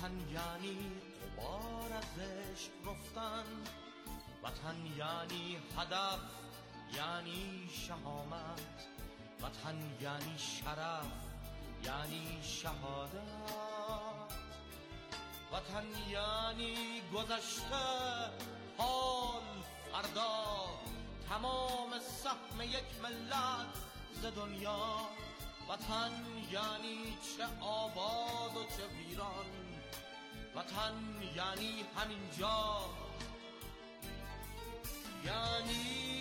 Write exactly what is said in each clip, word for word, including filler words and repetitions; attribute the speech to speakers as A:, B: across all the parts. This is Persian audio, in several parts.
A: وطن یعنی غبار از عشق رفتن، وطن یعنی هدف، یعنی شهامت، وطن یعنی شرف، یعنی شهادت، وطن یعنی گذشته، حال، فردا، تمام سهم یک ملت ز دنیا. وطن یعنی چه آباد و چه ویران، وطن یعنی همینجا، یعنی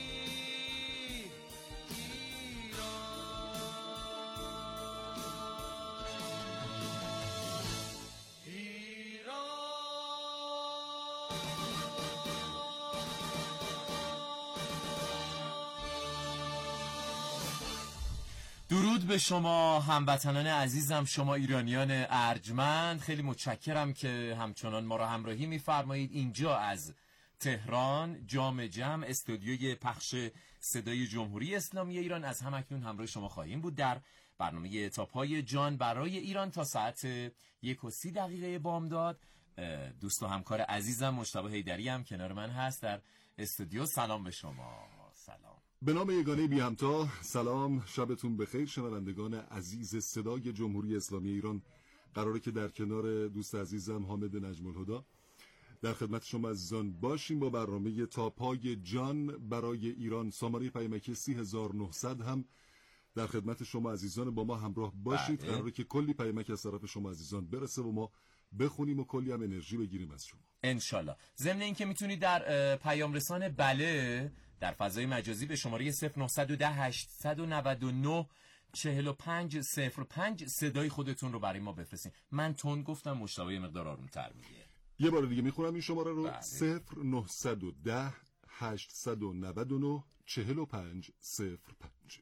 B: درود به شما هموطنان عزیزم، شما ایرانیان ارجمند. خیلی متشکرم که همچنان ما را همراهی می‌فرمایید. اینجا از تهران، جام جم، استودیوی پخش صدای جمهوری اسلامی ایران، از همکنون همراه شما خواهیم بود در برنامه تاپ‌های جان برای ایران تا ساعت یک و سی دقیقه بامداد. دوست و همکار عزیزم مجتبی حیدری هم کنار من هست در استودیو. سلام به شما. سلام.
C: به نام یگانه بی همتا، سلام، شبتون بخیر شنوندگان عزیز صدای جمهوری اسلامی ایران. قراره که در کنار دوست عزیزم حامد نجم الهدی در خدمت شما عزیزان باشیم با برنامه تاپای جان برای ایران. سامانه پیامکی سی هزار و نهصد هم در خدمت شما عزیزان، با ما همراه باشید. بله. قراره که کلی پیامک از طرف شما عزیزان برسه و ما بخونیم و کلی هم انرژی بگیریم از شما
B: انشالله. ضمن این که میتونید در پیام رسان بله در فضای مجازی به شماره صفر نه یک صفر هشت نه نه چهل و پنج صفر پنج صدای خودتون رو برای ما بفرستین. من تون گفتم، مشتبه مقدار آروم‌تر میگه.
C: یه بار دیگه میخونم این شماره رو. صفر نه یک صفر هشت نه نه چهل و پنج صفر پنج.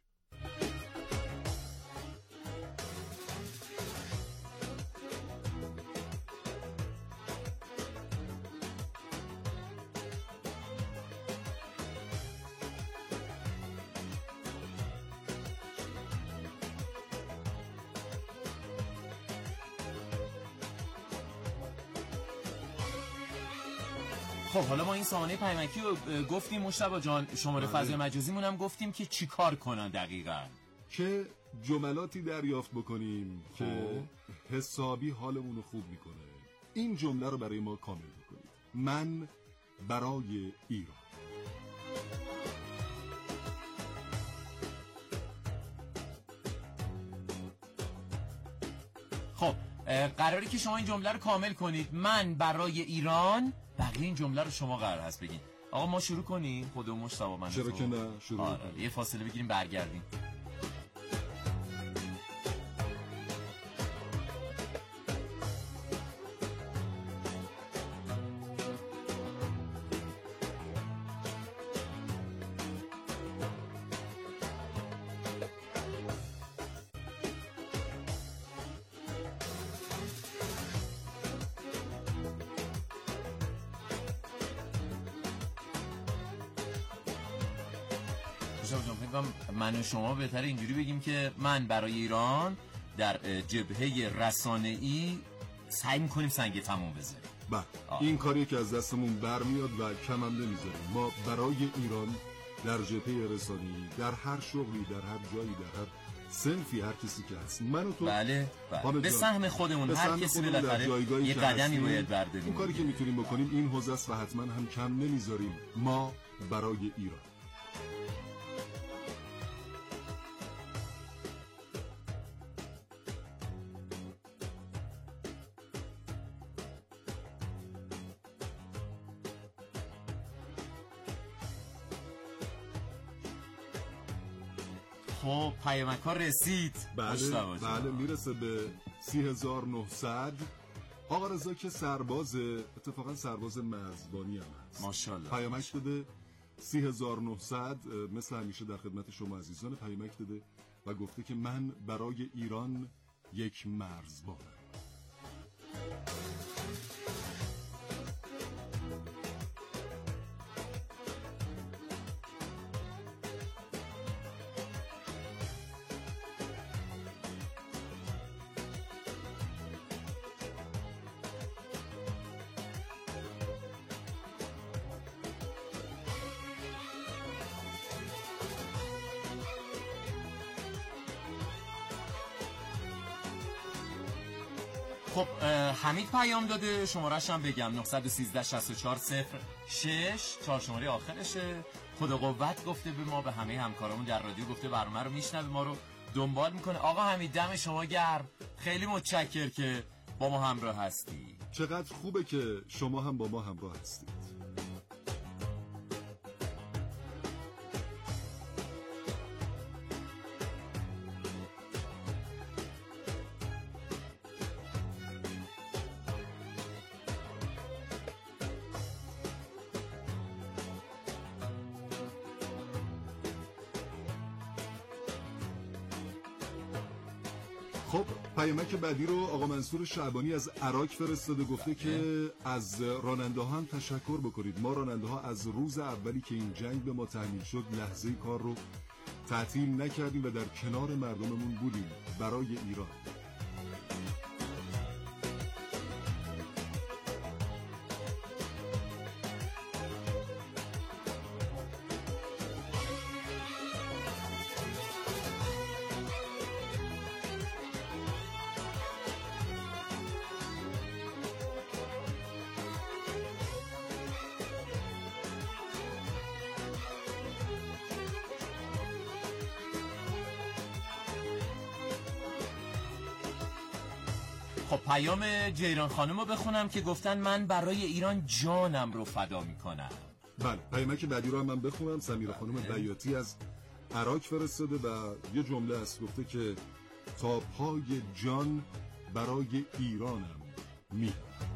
B: خب حالا ما این سامانه پیامکی رو گفتیم مجتبی جان، شماره فضای مجازیمون هم گفتیم که چی کار کنن دقیقاً،
C: که جملاتی دریافت بکنیم که حسابی حالمون رو خوب میکنه. این جمله رو برای ما کامل بکنید: من برای ایران.
B: خب قراره که شما این جمله رو کامل کنید: من برای ایران. بقیه این جمله رو شما قرار هست بگین. آقا ما شروع کنیم، خودمون مجتبی من
C: چرا که نه، شروع
B: آره.
C: کنیم.
B: یه فاصله بگیریم برگردیم. من و شما بهتره اینجوری بگیم که من برای ایران در جبهه رسانه‌ای سعی می‌کنیم سنگ تموم بذاریم.
C: بله، این کاری که از دستمون برمیاد و کم هم نمیذاریم. ما برای ایران در جبهه رسانه‌ای، در هر شغلی، در هر جایی، در هر صنفی، هر کسی که هست، من و تو
B: بله, بله. به سهم خودمون به هر کسی بالاخره یه قدمی باید برداریم.
C: اون کاری که میتونیم بکنیم این حوزه است و حتما هم کم نمیذاریم. ما برای ایران.
B: خب پیامک ها رسید.
C: بله بله میرسه به سی هزار و نهصد. آقا رضا که سرباز، اتفاقا سرباز مرزبانی هم هست،
B: ماشاءالله،
C: پیامک داده سی هزار و نهصد. مثل همیشه در خدمت شما عزیزان پیامک داده و گفته که من برای ایران یک مرزبانم.
B: خب حمید پیام داده، شماره‌اش هم بگم نه یک سه شش چهار صفر شش چهار شماره آخرشه. خدا قوت گفته به ما، به همه همکارامون در رادیو گفته برنامه رو میشنوه، ما رو دنبال میکنه. آقا حمید دم شما گرم، خیلی متشکر که با ما همراه هستی.
C: چقدر خوبه که شما هم با ما همراه هستید. خب پیامک بعدی رو آقا منصور شعبانی از عراق فرستاده، گفته که از راننده ها هم تشکر بکنید. ما راننده ها از روز اولی که این جنگ به ما تحمیل شد لحظه کار رو تعطیل نکردیم و در کنار مردممون بودیم برای ایران.
B: خب پیام جیران خانم رو بخونم که گفتن من برای ایران جانم رو فدا میکنم.
C: بله پیامک بعدی رو هم من بخونم. سمیرا خانم بیاتی از عراق فرستاده و یه جمله است، گفته که تا پای جان برای ایرانم می.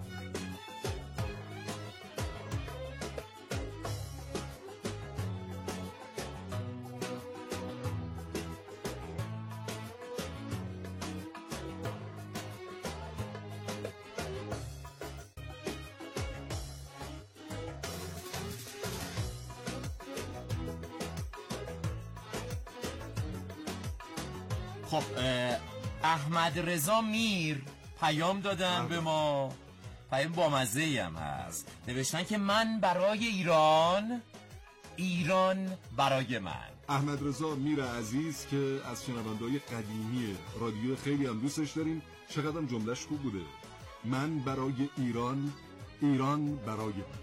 B: خب احمد رضا میر پیام دادن به ما، پیام بامزه‌ای هم هست، نوشتن که من برای ایران، ایران برای من.
C: احمد رضا میر عزیز که از شنونده‌های قدیمی رادیو خیلی هم دوستش داریم، چقدر هم جملهش خوب بوده، من برای ایران، ایران برای من.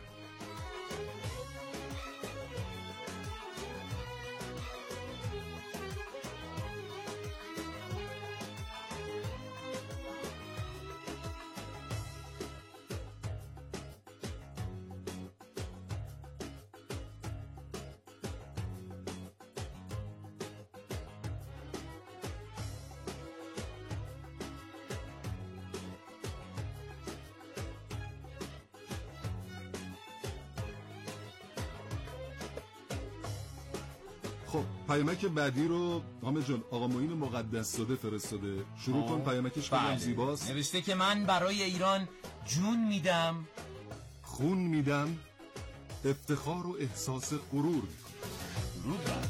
C: خب پیامک بعدی رو حامد جان آقا معین مقدس زاده فرستاده. شروع کن، پیامکش خیلی زیباست.
B: نوشته که من برای ایران جون میدم،
C: خون میدم، افتخار و احساس غرور میکنم.
B: درود بر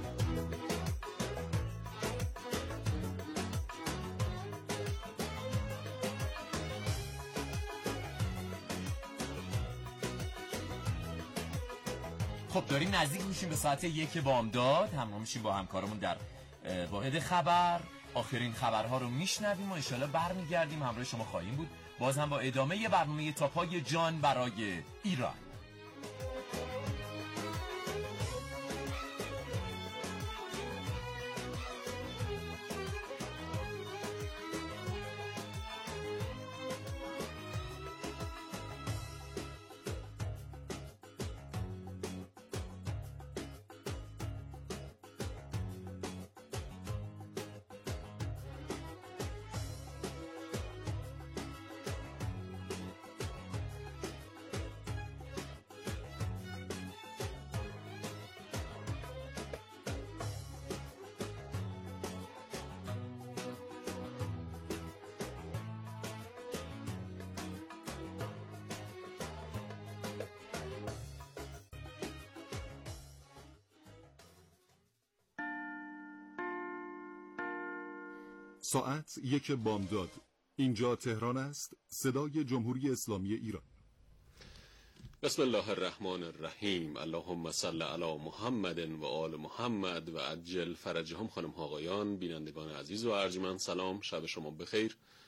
B: خب داریم نزدیک میشیم به ساعت یک بامداد، همراه میشیم با همکارمون در واحد خبر. آخرین خبرها رو میشنویم و انشالله برمیگردیم همراه شما خواهیم بود، باز هم با ادامه برنامه تا پای جان برای ایران.
C: ساعت یک بامداد، اینجا تهران است، صدای جمهوری اسلامی ایران.
D: بسم الله الرحمن الرحیم. اللهم صل علی محمد و آل محمد و عجل فرجهم. خانم ها آقایان، بینندگان عزیز و ارجمند، سلام، شب شما بخیر.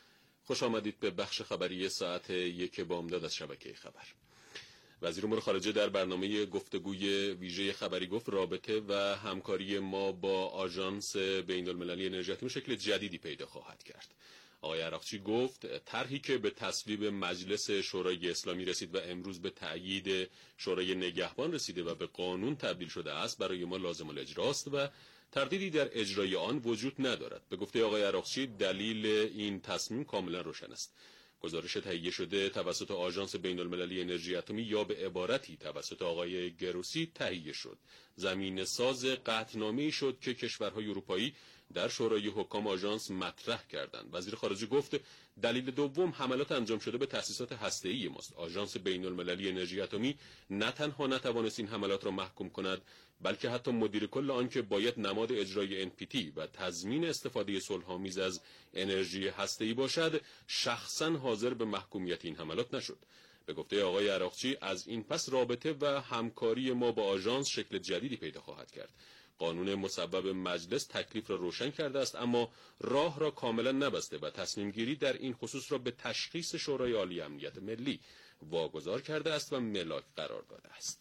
D: خوش آمدید به بخش خبری ساعت یک بامداد از شبکه خبر. وزیر امور خارجه در برنامه گفتگوی ویژه خبری گفت رابطه و همکاری ما با آژانس بین‌المللی انرژی اتمی شکل جدیدی پیدا خواهد کرد. آقای عراقچی گفت طرحی که به تصویب مجلس شورای اسلامی رسید و امروز به تأیید شورای نگهبان رسیده و به قانون تبدیل شده است برای ما لازم الاجراست و تردیدی در اجرای آن وجود ندارد. به گفته آقای عراقچی دلیل این تصمیم کاملا روشن است. گزارش تهیه شده توسط آژانس بین‌المللی انرژی اتمی یا به عبارتی توسط آقای گروسی تهیه شد. زمین ساز قطعنامه‌ای شد که کشورهای اروپایی در شورای حکام آژانس مطرح کردند. وزیر خارجه گفت دلیل دوم حملات انجام شده به تأسیسات هسته‌ای ماست. آژانس بین‌المللی انرژی اتمی نه تنها نتوانست این حملات را محکوم کند، بلکه حتی مدیر کل آن که باید نماد اجرای ان پی تی و تضمین استفاده صلح‌آمیز از انرژی هسته‌ای باشد، شخصاً حاضر به محکومیت این حملات نشد. به گفته آقای عراقچی از این پس رابطه و همکاری ما با آژانس شکل جدیدی پیدا خواهد کرد. قانون مصوب مجلس تکلیف را روشن کرده است، اما راه را کاملا نبسته و تصمیم گیری در این خصوص را به تشخیص شورای عالی امنیت ملی واگذار کرده است و ملاک قرار داده است.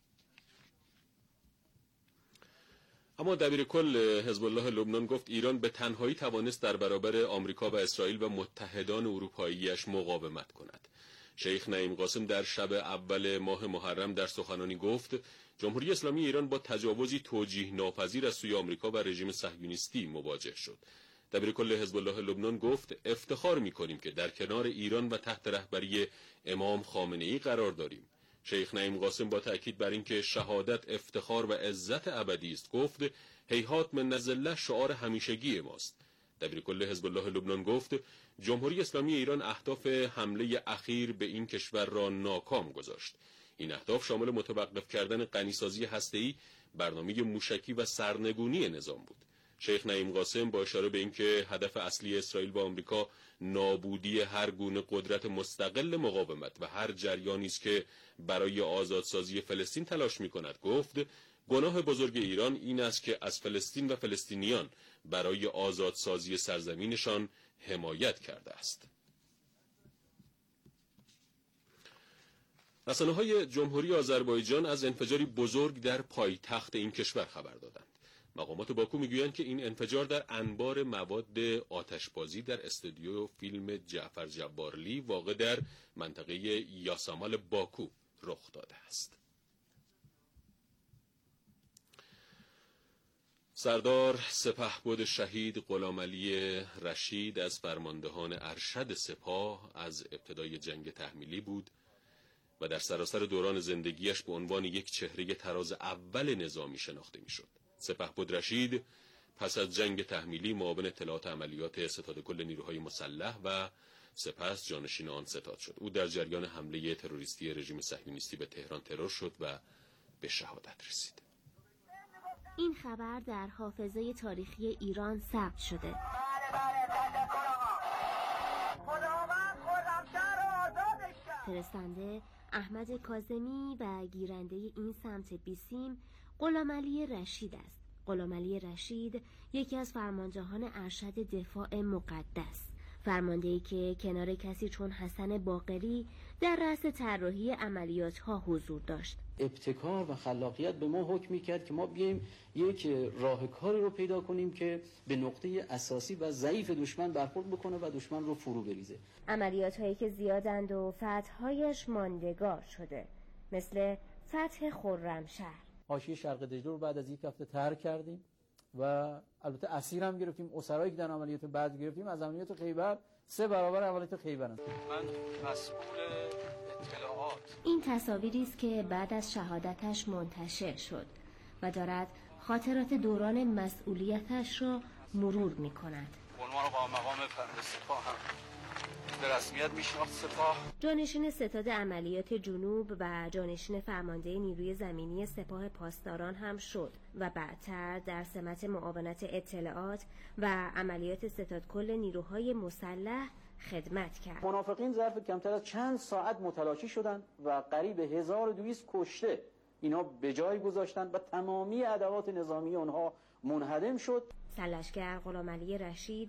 D: اما دبیر کل حزب الله لبنان گفت ایران به تنهایی توانست در برابر آمریکا و اسرائیل و متحدان اروپاییش مقاومت کند. شیخ نعیم قاسم در شب اول ماه محرم در سخنانی گفت جمهوری اسلامی ایران با تجاوزی توجیه ناپذیر از سوی آمریکا و رژیم صهیونیستی مواجه شد. دبیر کل حزب الله لبنان گفت افتخار می‌کنیم که در کنار ایران و تحت رهبری امام خامنه‌ای قرار داریم. شیخ نعیم قاسم با تأکید بر اینکه شهادت افتخار و عزت ابدی است گفت هیهات من الله شعار همیشگی ماست. دبیر کل حزب الله لبنان گفت جمهوری اسلامی ایران اهداف حمله اخیر به این کشور را ناکام گذاشت. این اهداف شامل متوقف کردن غنیسازی هسته‌ای، برنامه موشکی و سرنگونی نظام بود. شیخ نعیم قاسم با اشاره به اینکه هدف اصلی اسرائیل و آمریکا نابودی هر گونه قدرت مستقل مقاومت و هر جریانی است که برای آزادسازی فلسطین تلاش می‌کند گفت گناه بزرگ ایران این است که از فلسطین و فلسطینیان برای آزادسازی سرزمینشان حمایت کرده است. رسانه‌های جمهوری آذربایجان از انفجاری بزرگ در پایتخت این کشور خبر دادند. مقامات باکو میگویند که این انفجار در انبار مواد آتشبازی در استودیو فیلم جعفر جبارلی واقع در منطقه یاسامال باکو رخ داده است. سردار سپهبد شهید غلامعلی رشید از فرماندهان ارشد سپاه از ابتدای جنگ تحمیلی بود و در سراسر دوران زندگیش به عنوان یک چهره تراز اول نظامی شناخته میشد. سپهبد رشید پس از جنگ تحمیلی معاون اطلاعات عملیات ستاد کل نیروهای مسلح و سپس جانشین آن ستاد شد. او در جریان حمله تروریستی رژیم صهیونیستی به تهران ترور شد و به شهادت رسید.
E: این خبر در حافظه تاریخی ایران ثبت شده. فرستنده احمد کاظمی و گیرنده این سمت بیسیم غلامعلی رشید است. غلامعلی رشید یکی از فرماندهان ارشد دفاع مقدس، فرماندهی که کنار کسی چون حسن باقری در رأس طراحی عملیات ها حضور داشت.
F: ابتکار و خلاقیت به ما حکم می‌کرد که ما بیایم یک راهکاری رو پیدا کنیم که به نقطه اساسی و ضعیف دشمن برخورد بکنه و دشمن رو فرو بریزه.
E: عملیات هایی که زیادند و فتح‌هایش ماندگار شده، مثل فتح خرمشهر.
F: حاشیه شرق دجله رو بعد از یک هفته ترک کردیم و البته اسیر هم گرفتیم. اسرایی که در عملیات بعد گرفتیم از عملیات خیبر سه برابر عملیات خیبر هستند.
A: من مسئول اطلاعات.
E: این تصاویری است که بعد از شهادتش منتشر شد و دارد خاطرات دوران مسئولیتش را مرور می کند.
A: عنوان قائم مقام فرد سپاه هم به رسمیت میشناخت سپاه.
E: جانشین ستاد عملیات جنوب و جانشین فرمانده نیروی زمینی سپاه پاسداران هم شد و بعدتر در سمت معاونت اطلاعات و عملیات ستاد کل نیروهای مسلح خدمت کرد.
F: منافقین ظرف کمتر از چند ساعت متلاشی شدند و قریب هزار و دویست کشته اینا به جای گذاشتند و تمامی ادوات نظامی آنها منهدم شد.
E: سرلشکر غلامعلی رشید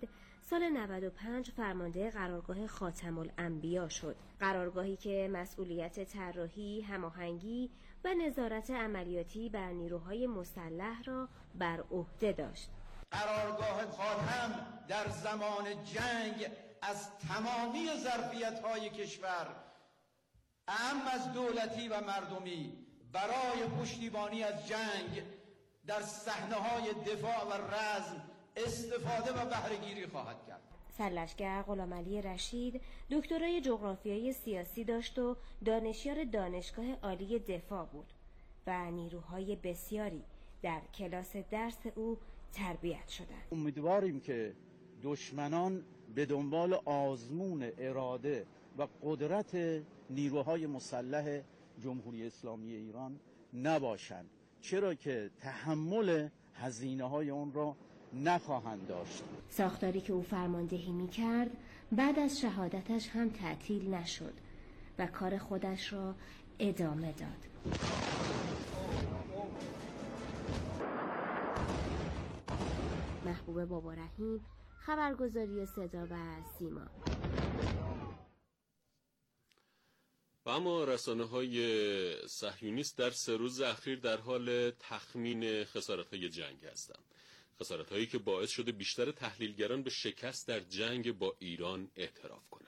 E: سال نود و پنج فرمانده قرارگاه خاتم الانبیا شد. قرارگاهی که مسئولیت طراحی، هماهنگی و نظارت عملیاتی بر نیروهای مسلح را بر عهده داشت.
G: قرارگاه خاتم در زمان جنگ از تمامی ظرفیت‌های کشور، اعم از دولتی و مردمی، برای پشتیبانی از جنگ در صحنه‌های دفاع و رزم استفاده و بهره‌گیری خواهد کرد.
E: سرلشکر غلامعلی رشید دکترای جغرافیای سیاسی داشت و دانشیار دانشگاه عالی دفاع بود و نیروهای بسیاری در کلاس درس او تربیت شدند.
F: امیدواریم که دشمنان به دنبال آزمون اراده و قدرت نیروهای مسلح جمهوری اسلامی ایران نباشند، چرا که تحمل هزینه‌های اون را نخواهند داشت.
E: ساختاری که او فرماندهی می‌کرد بعد از شهادتش هم تعطیل نشد و کار خودش را ادامه داد. محبوب بابا رحیم، خبرگزاری صدا و سیما.
D: و اما رسانه‌های صهیونیست در سه روز اخیر در حال تخمین خسارت‌های جنگ هستند. خسارت‌هایی که باعث شده بیشتر تحلیلگران به شکست در جنگ با ایران اعتراف کنند.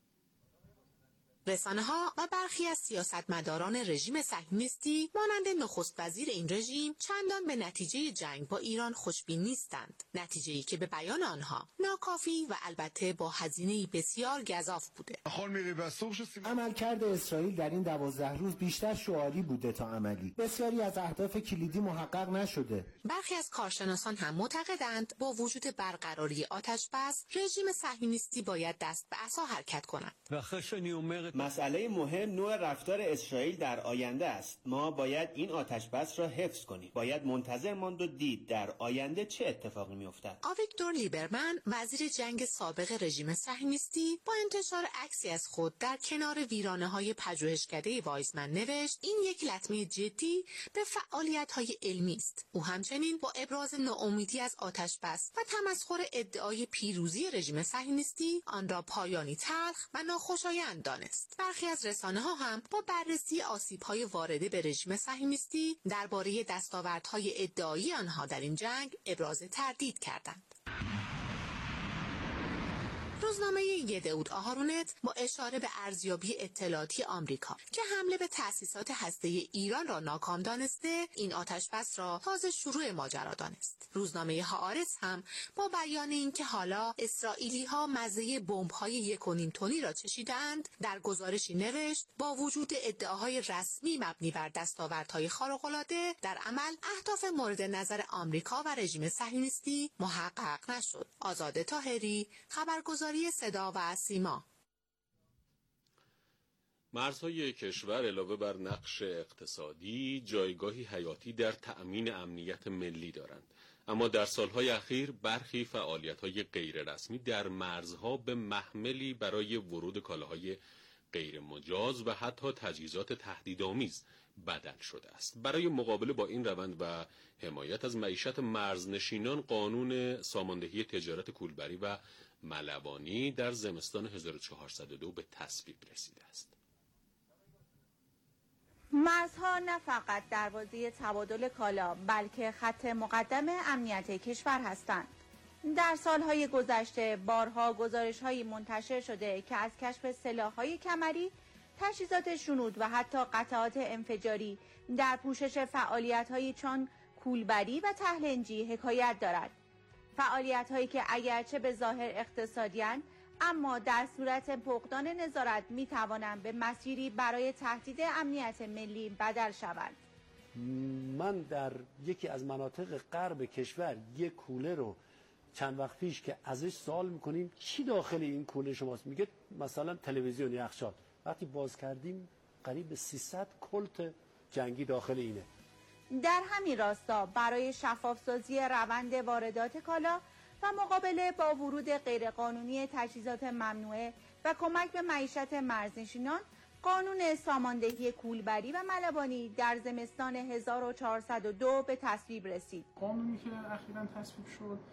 H: رسانه‌ها و برخی از سیاستمداران رژیم صهیونیستی مانند نخست وزیر این رژیم چندان به نتیجه جنگ با ایران خوشبین نیستند. نتیجه‌ای که به بیان آنها ناکافی و البته با هزینه‌ای بسیار گزاف بوده.
I: عملکرد اسرائیل در این دوازده روز بیشتر شعاری بوده تا عملی. بسیاری از اهداف کلیدی محقق نشده.
H: برخی از کارشناسان هم معتقدند با وجود برقراری آتش‌بس، رژیم صهیونیستی باید دست به عصا حرکت کند.
J: مسئله مهم نوع رفتار اسرائیل در آینده است. ما باید این آتشبس را حفظ کنیم. باید منتظر ماند و دید در آینده چه اتفاقی می‌افتد.
H: آویگدور لیبرمن، وزیر جنگ سابق رژیم صهیونیستی، با انتشار عکسی از خود در کنار ویرانه‌های پژوهشکده وایزمن نوشت: این یک لطمه جدی به فعالیت‌های علمی است. او همچنین با ابراز ناامیدی از آتشبس و تمسخر ادعای پیروزی رژیم صهیونیستی، آن را پایانی تلخ و ناخوشایند دانست. برخی از رسانه‌ها هم با بررسی آسیب‌های وارده به رژیم صهیونیستی درباره دستاوردهای ادعایی آنها در این جنگ ابراز تردید کردند. روزنامه یدعوت آهارونت با اشاره به ارزیابی اطلاعاتی آمریکا که حمله به تأسیسات هسته‌ای ایران را ناکام دانسته، این آتشبس را تازه شروع ماجرا دانست. روزنامه هآرتس هم با بیان اینکه حالا اسرائیلی‌ها مزه بمب‌های یک و نیم تنی را چشیدند، در گزارشی نوشت: با وجود ادعاهای رسمی مبنی بر دستاوردهای خارق‌العاده، در عمل اهداف مورد نظر آمریکا و رژیم صهیونیستی محقق نشد. آزاده طاهری، خبرگزاری صدا و سیما.
D: مرزهای کشور علاوه بر نقش اقتصادی جایگاهی حیاتی در تأمین امنیت ملی دارند، اما در سالهای اخیر برخی فعالیت‌های غیررسمی در مرزها به محملی برای ورود کالاهای غیر مجاز و حتی تجهیزات تهدیدآمیز بدل شده است. برای مقابله با این روند و حمایت از معیشت مرزنشینان، قانون ساماندهی تجارت کولبری و ملوانی در زمستان هزار و چهارصد و دو به تصویب رسیده است.
K: مرزها نه فقط دروازه تبادل کالا بلکه خط مقدم امنیت کشور هستند. در سالهای گذشته بارها گزارش‌هایی منتشر شده که از کشف سلاح‌های کمری، تجهیزات شنود و حتی قطعات انفجاری در پوشش فعالیت‌هایی چون کولبری و تهلنجی حکایت دارد. فعالیت‌هایی که اگرچه به ظاهر اقتصادی‌اند، اما در صورت فقدان نظارت می‌توانند به مسیری برای تهدید امنیت ملی بدل شوند.
L: من در یکی از مناطق غرب کشور یک کوله رو چند وقت پیش که ازش سوال می‌کنیم چی داخل این کوله شماست، میگه مثلا تلویزیون، یخچال. وقتی باز کردیم قریب به سیصد کلت جنگی داخل اینه.
K: در همین راستا برای شفاف‌سازی روند واردات کالا و مقابله با ورود غیرقانونی تجهیزات ممنوعه و کمک به معیشت مرزنشینان، قانون ساماندهی کولبری و ملوانی در زمستان هزار و چهارصد و دو به تصویب رسید.
M: قانونی که اخیراً تصویب شد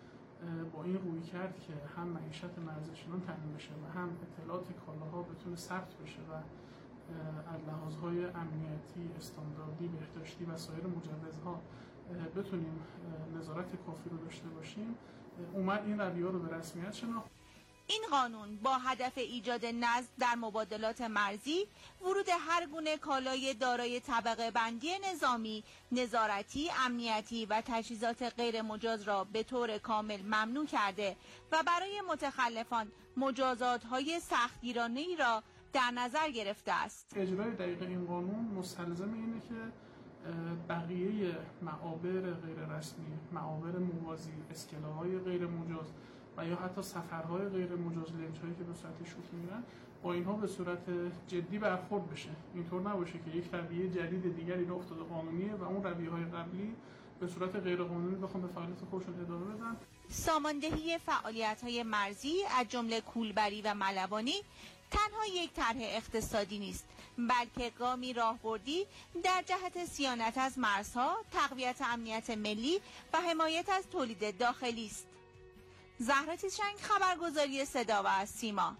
M: با این روی کرد که هم معیشت مرزنشینان تامین بشه و هم اطلاعات کالاها بتونه ثبت بشه و از لحاظهای امنیتی، استانداردی، بهداشتی و سایر مجوزها بتونیم نظارت کافی رو داشته باشیم، اومد این رویه‌ها رو به رسمیت شناخت.
K: این قانون با هدف ایجاد نظم در مبادلات مرزی، ورود هر گونه کالای دارای طبقه بندی نظامی، نظارتی، امنیتی و تجهیزات غیر مجاز را به طور کامل ممنوع کرده و برای متخلفان مجازات‌های سختگیرانه‌ای را در نظر گرفته است.
M: اجرای دقیق این قانون مستلزم اینه که بقیه معابر غیر رسمی، معابر موازی، اسکله‌های غیر مجاز و یا حتی سفرهای غیر مجاز، لنج‌هایی که به صورت شوخی میرن، با اینها به صورت جدی برخورد بشه. اینطور نباشه که یک رویه جدید دیگری راه افتاده قانونیه و اون رویه‌های قبلی به صورت غیر قانونی بخوام به فعالیت خودشون ادامه بدن.
K: ساماندهی فعالیت‌های مرزی از جمله کولبری و ملوانی تنها یک طرح اقتصادی نیست، بلکه گامی راهبردی در جهت صیانت از مرزها، تقویت امنیت ملی و حمایت از تولید داخلی است. زهرا تیزشنگ، خبرگزاری صدا و سیما.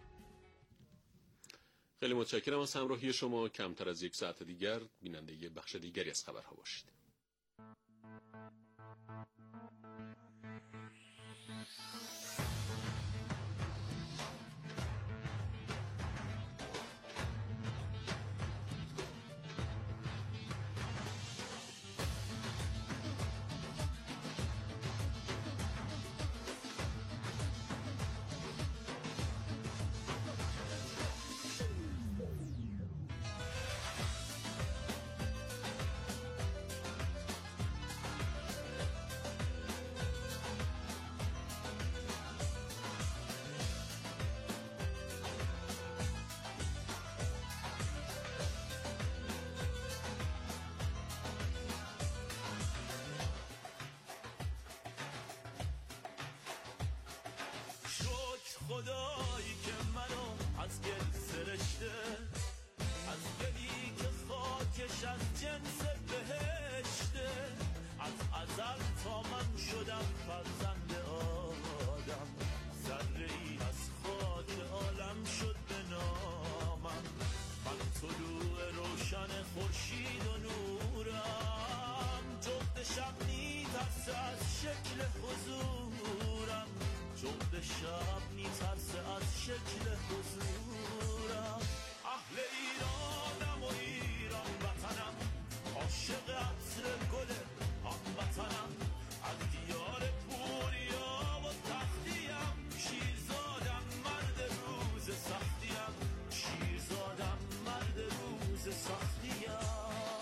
D: خیلی متشکرم از همراهی شما. کمتر از یک ساعت دیگر بیننده بخش دیگری از خبرها باشید.
N: خدایی که منو از گل سرشته، از گلی که خاکش از جنس بهشته، از ازل تا من شدم فرزند آدم، ذره‌ای از خاک عالم شد به نامم، من طلوع روشن خورشید و نورم، جغد شب می‌ترسه از شکل حضورم، جغد شب میترسه از شکل حضورم، اهل ایرانم و ایران وطنم، عاشق عطر گل هموطنم، از دیار پوریا و تختیم، شیرزادم مرد روز سختیم، شیرزادم مرد روز سختیم.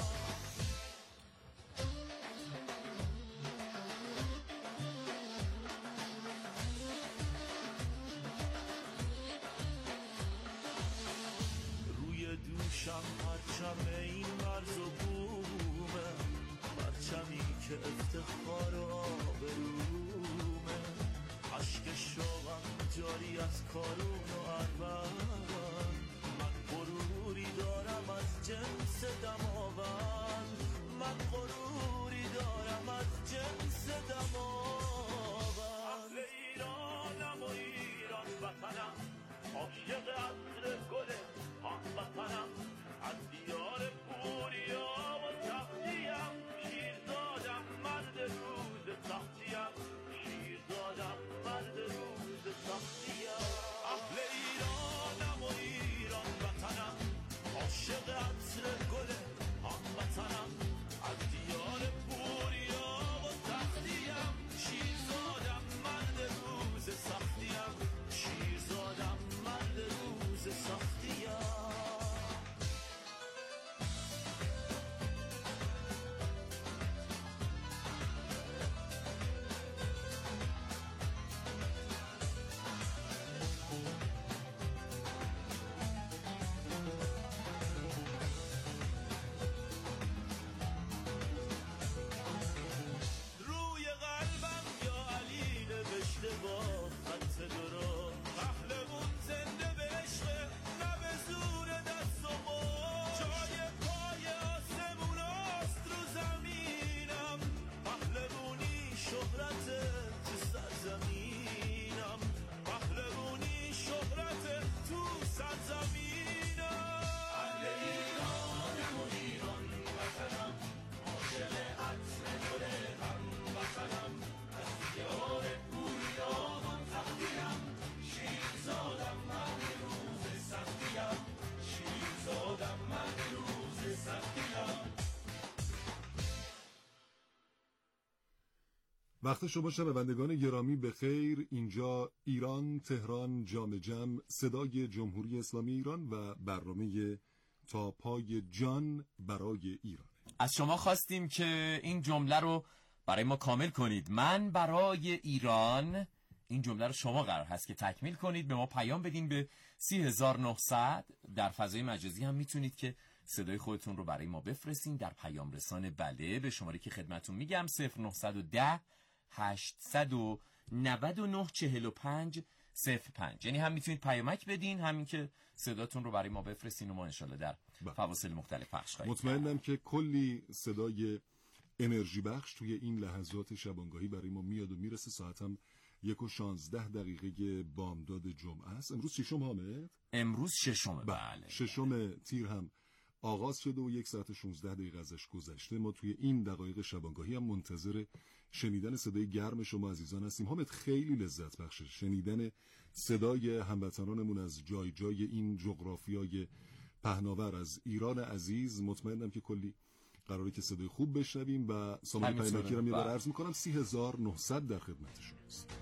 N: دوشم پرچم این مرز و بومه، پرچمی که افتخار و آبرومه، عشق شوقم جاری از کارون و ارمن، من غروری دارم از جنس دماوند، من غروری دارم از جنس دماوند، اهل ایرانم و ایران وطنم، عاشق عطر گل هموطنم، از دیار پوریا و تختیم، شیرزادم مرد روز سختیم، شیرزادم مرد روز سختیم، اهل ایرانم و ایران وطنم، عاشق عطر گل هموطنم، از دیار پوریا و تختیم، شیرزادم مرد روز سختیم، شیرزادم مرد روز
C: وقت شما شنوندگان گرامی به خیر. اینجا ایران، تهران، جام جم، صدای جمهوری اسلامی ایران و برنامه تا پای جان برای ایران.
B: از شما خواستیم که این جمله رو برای ما کامل کنید. من برای ایران. این جمله رو شما قرار هست که تکمیل کنید، به ما پیام بدین به سی هزار و نهصد. در فضای مجازی هم میتونید که صدای خودتون رو برای ما بفرستین در پیام رسان بله به شماره که خدمتون میگم صفر نهصد و ده هشتصد و نود و نه چهل و پنج صفر پنج. یعنی هم میتونید پیامک بدین، همین که صداتون رو برای ما بفرستین و ما انشالله در فواصل مختلف پخش خواهیم.
C: مطمئنم که کلی صدای انرژی بخش توی این لحظات شبانگاهی برای ما میاد و میرسه. ساعت هم یک و شانزده دقیقه بامداد جمعه است. امروز ششم حامد؟
B: امروز ششمه. بله.
C: ششم تیر هم آغاز شده و یک ساعت و شانزده دقیقه ازش گذشته. ما توی این دقایق شبانگاهی هم منتظر شنیدن صدای گرم شما عزیزان هستیم. حامد خیلی لذت بخشه شنیدن صدای هموطنانمون از جای جای این جغرافیای پهناور از ایران عزیز. مطمئنم که کلی قراره که صدای خوب بشنویم و سامان پیمکی رو میبر عرض میکنم سی هزار و نهصد در خدمت شماست.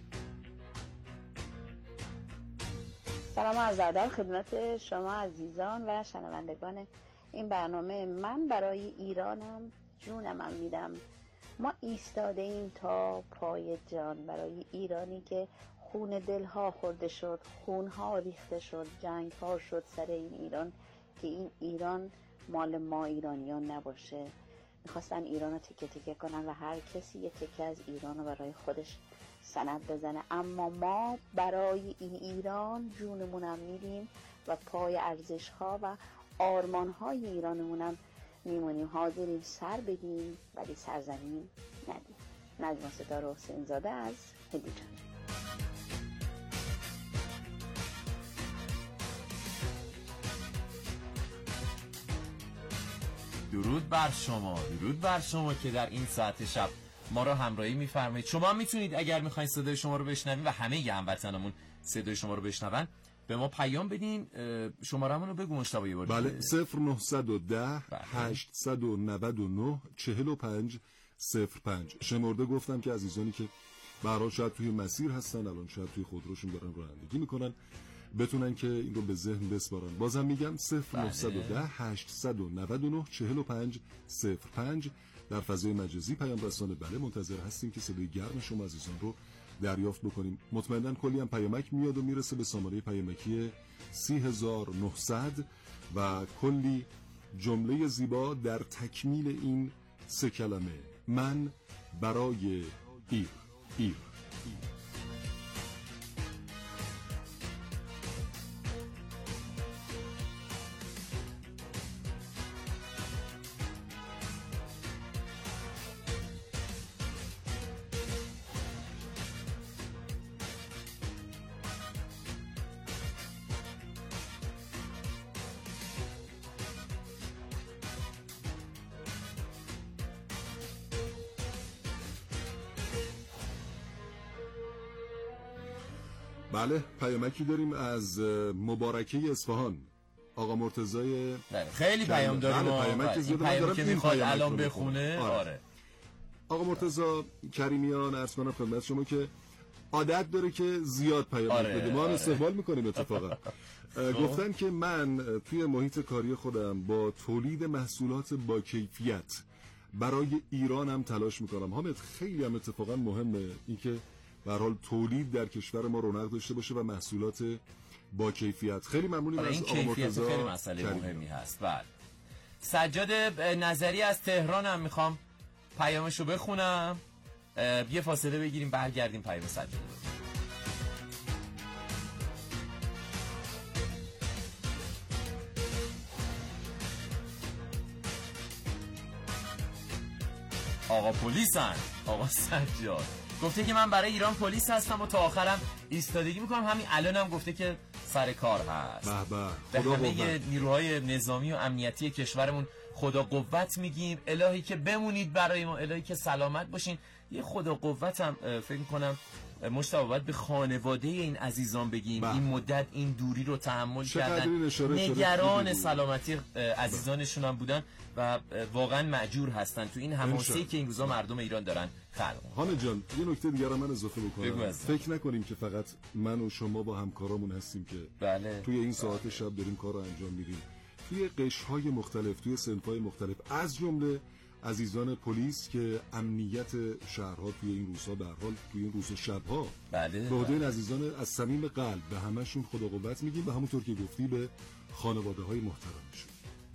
O: سلام عرض ادب خدمت شما عزیزان و شنوندگان این برنامه. من برای ایرانم جونم میدم. ما ایستاده ایم تا پای جان برای ایرانی که خون دلها خورده شد، خونها ریخته شد، جنگها شد سر این ایران که این ایران مال ما ایرانیان نباشه. میخواستن ایران رو تکه تکه کنن و هر کسی یه تکه از ایران رو برای خودش سند بزنه، اما ما برای این ایران جونمونم میدیم و پای ارزش ها و آرمان های ایرانمونم میمونیم. حاضریم سر بدیم ولی سرزمین ندیم. نجم ستاره حسین زاده از هدی جان.
B: درود بر شما، درود بر شما که در این ساعت شب ما رو همراهی می‌فرمایید. شما میتونید اگر می‌خواید صدای شما رو بشنوید و همه هموطنامون صدای شما رو بشنون به ما پیام بدین. شماره‌مون رو بگو مشتاق یه بار.
C: بله صفر نهصد و ده هشتصد و نود و نه چهل و پنج صفر پنج. شمرده گفتم که عزیزانی که به هر حال شاید توی مسیر هستن، الان شاید توی خودروشون دارن رانندگی میکنن، بتونن که این رو به ذهن بسپارن. بازم میگم صفر نهصد و ده هشتصد و نود و نه چهل و پنج صفر پنج. در فضای مجازی پیام رسان بله منتظر هستیم که صدای گرم شما عزیزان رو دریافت بکنیم. مطمئناً کلی هم پیامک میاد و میرسه به شماره پیامکی سی هزار و نهصد و کلی جمله زیبا در تکمیل این سه کلمه من برای ایر ایر. بله پیامکی داریم از مبارکه اصفهان آقا مرتضی.
B: خیلی پیام داریم.
C: بله پیامک زیاد
B: دارم که میخواد الان بخونه. آره. آره
C: آقا مرتضی کریمیان عرض کنم خدمت شما که عادت داره که زیاد پیامک آره. بده. ما هم استقبال میکنیم اتفاقا. گفتن که من توی محیط کاری خودم با تولید محصولات با کیفیت برای ایرانم تلاش میکنم. حامد خیلی هم اتفاقا مهمه اینکه به هر حال تولید در کشور ما رونق داشته باشه و محصولات با کیفیت. خیلی ممنونیم از آقا مرتضی.
B: خیلی مسئله مهمی هست. بله سجاد نظری از تهران هم میخوام پیامشو بخونم. یه فاصله بگیریم برگردیم پیام سجاد. آقا پلیسن آقا سجاد گفته که من برای ایران پلیس هستم و تا آخرم ایستادگی میکنم. همین الانم گفته که سر کار هست.
C: به
B: همه نیروهای نظامی و امنیتی کشورمون خدا قوت میگیم. الهی که بمونید برای ما، الهی که سلامت باشین. یه خدا قوت هم فکر کنم مجتبی باید به خانواده این عزیزان بگیم با. این مدت این دوری رو تحمل کردن، نگران سلامتی عزیزانشون هم بودن و واقعا مأجور هستن تو این حماسه‌ای که این روزا مردم ایران دارن خلق.
C: حامد جان یه نکته دیگه رو من اضافه بکنم. فکر نکنیم که فقط من و شما با همکارامون هستیم که
B: بله.
C: توی این ساعت شب داریم کار رو انجام میدیم. توی قشرهای مختلف، توی صنف‌های مختلف، از جمله عزیزان پلیس که امنیت شهرها توی این روزها به هر حال توی این روز و شب‌ها
B: بله
C: به عهده این عزیزان از صمیم قلب به همشون خدا قوت میگیم و همونطور که گفتی به خانواده‌های محترمشون.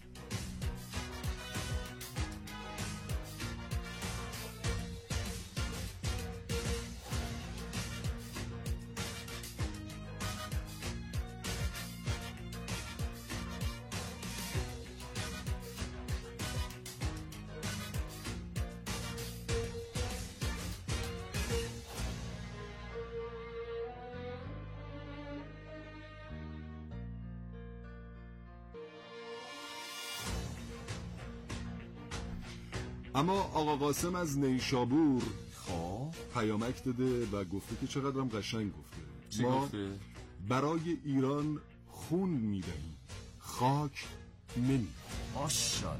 C: اما آقا قاسم از نیشابور
B: خب
C: پیامک داده و گفته که چقدرم قشنگ گفته.
B: ما گفته؟
C: برای ایران خون میدهیم، خاک نمی.
B: ماشاءالله.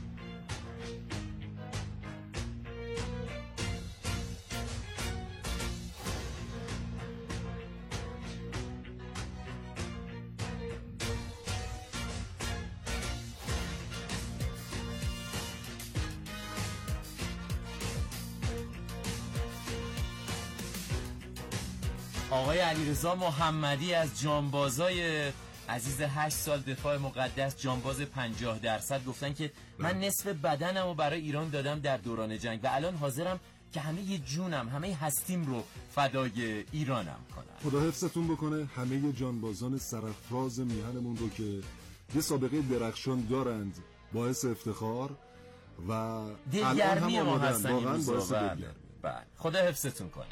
B: آقای علیرضا محمدی از جانبازای عزیز هشت سال دفاع مقدس، جانباز پنجاه درصد، گفتن که من نصف بدنم رو برای ایران دادم در دوران جنگ و الان حاضرم که همه ی جونم، همه هستیم رو فدای ایرانم کنم.
C: خدا حفظتون بکنه همه جانبازان سرفراز میهنمون رو که یه سابقه درخشان دارند، باعث افتخار و
B: دلگرمی ما هستن این روزا. بله خدا حفظتون کنه.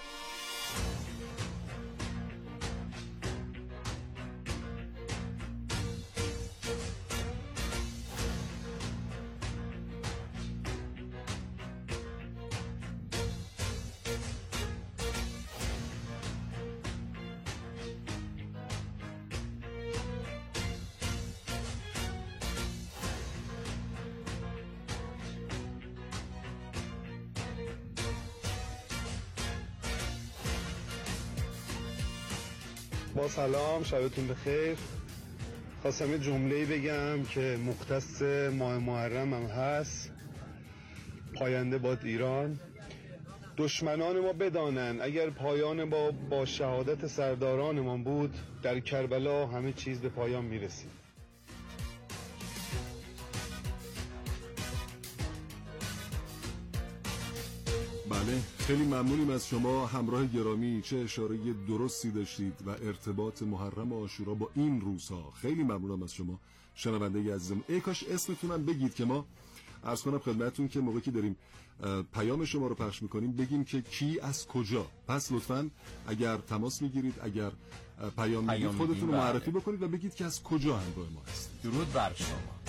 P: با سلام، شبتون بخیر. خواستم یه جمله‌ای بگم که مختص ماه محرم هم هست. پاینده باد ایران. دشمنان ما بدانن اگر پایان ما با شهادت سردارانمان بود، در کربلا همه چیز به پایان میرسید.
C: بله خیلی ممنونیم از شما همراه گرامی، چه اشاره درستی داشتید و ارتباط محرم و عاشورا با این روزها. خیلی ممنونم از شما شنونده عزیزم. ای کاش اسمتونم بگید که ما عرض کنم خدمتتون که موقعی که داریم پیام شما رو پخش میکنیم بگیم که کی از کجا. پس لطفاً اگر تماس میگیرید، اگر پیام میگیرید، خودتون رو معرفی بکنید و بگید که از کجا همراه ما هستید.
B: درود بر شما.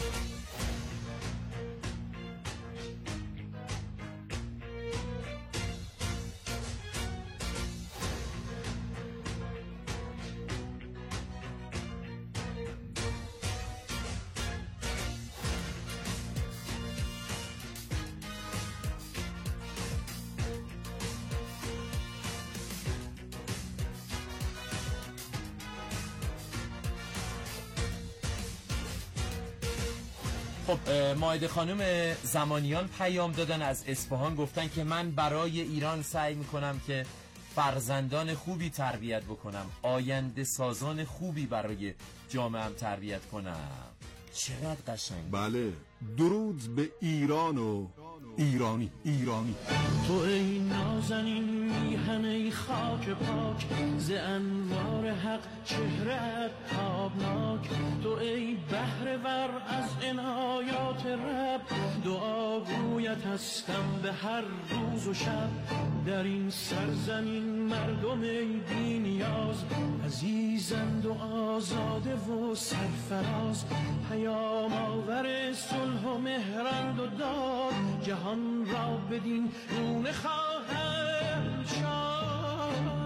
B: خب مائده خانم زمانیان پیام دادن از اصفهان، گفتن که من برای ایران سعی میکنم که فرزندان خوبی تربیت بکنم، آینده سازان خوبی برای جامعه‌ام تربیت کنم. چقدر قشنگ.
C: بله درود به ایران و ایرانی ایرانی.
N: تو ای نازنین میهن ای خاک پاک، ز انوار حق چهره‌ات تابناک. تو ای بهره ور از عنایات رب، دعاگویت هستم به هر روز و شب. در این سرزمین مردم ای بی نیاز، عزیزند و آزاده و سرفراز. پیام آور صلح و مهرند و داد، جهان را بدین گونه خواهند شاد.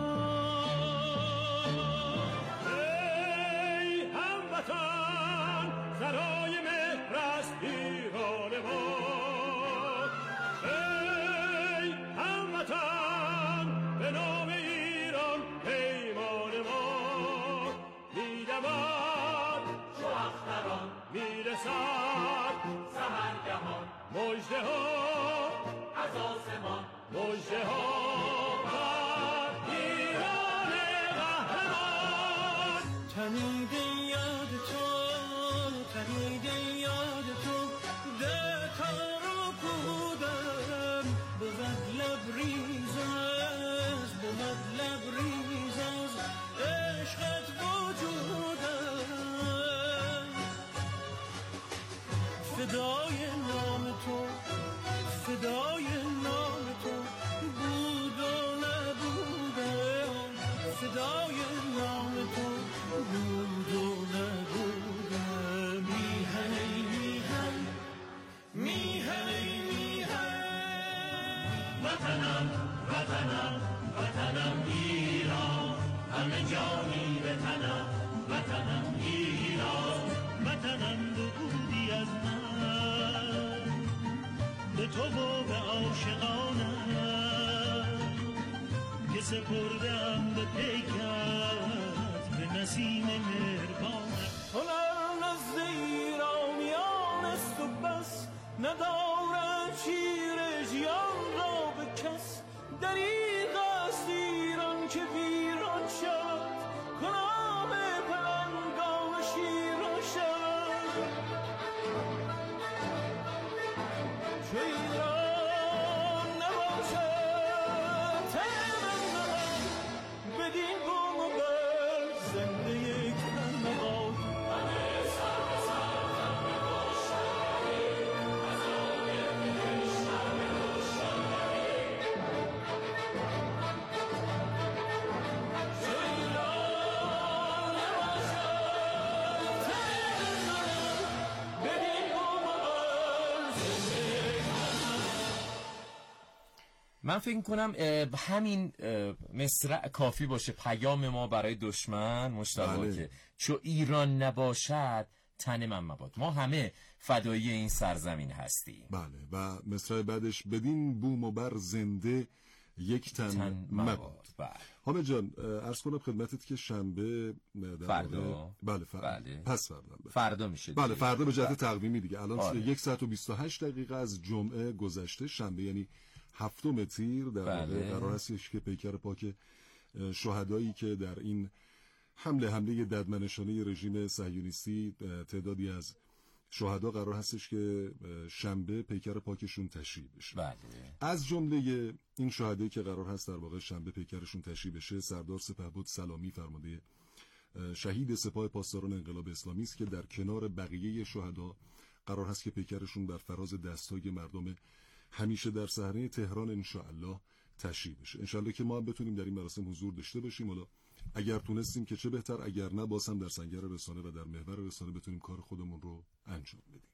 N: وطنم وطنم ایران، همه جانی به تنم وطنم ایران. وطنم بودی از من به تو و به عاشقانم که سپردم به پیکت به نسیم مهربانم. هنر نزد ایرانیان است و بس، ندارد شیر ژیان را به کس. دریغ است ایران که ویران شد، کنام پلنگان شیران شد. چو ایران نباشد تن من، بدین بوم و بر زنده یک تن نباد. همه سر به سر تن نباشد، از آن کشور
B: من فکر کنم همین مصرع کافی باشه پیام ما برای دشمن مشتبه که چو ایران نباشد تن من مباد. ما همه فدایی این سرزمین هستیم.
C: بله و مصرع بعدش بدین بوم و بر زنده یک تن, تن مباد.
B: بله.
C: حامد جان عرض کنم خدمتت که شنبه
B: فردا
C: بله فردا
B: بله.
C: پس فردا
B: بله. فردا میشه
C: دیگه. بله فردا به جهت تقویمی دیگه الان
B: آره.
C: یک ساعت و بیست و هشت دقیقه از جمعه گذشته، شنبه یعنی هفتم تیر در واقع بله. قرار هستش که پیکر پاک شهدایی که در این حمله حمله ددمنشانه رژیم صهیونیستی تعدادی از شهدا قرار هستش که شنبه پیکر پاکشون تشییع بشه.
B: بله.
C: از جمله این شهدایی که قرار هست در واقع شنبه پیکرشون تشییع بشه، سردار سپهبد سلامی فرمانده شهید سپاه پاسداران انقلاب اسلامی است که در کنار بقیه شهدا قرار هست که پیکرشون بر فراز دستای مردم همیشه در صحنه تهران انشاءالله تشییع بشه. انشاءالله که ما هم بتونیم در این مراسم حضور داشته باشیم. حالا اگر تونستیم که چه بهتر، اگر نه باز هم در سنگر رسانه و در محور رسانه بتونیم کار خودمون رو انجام بدیم.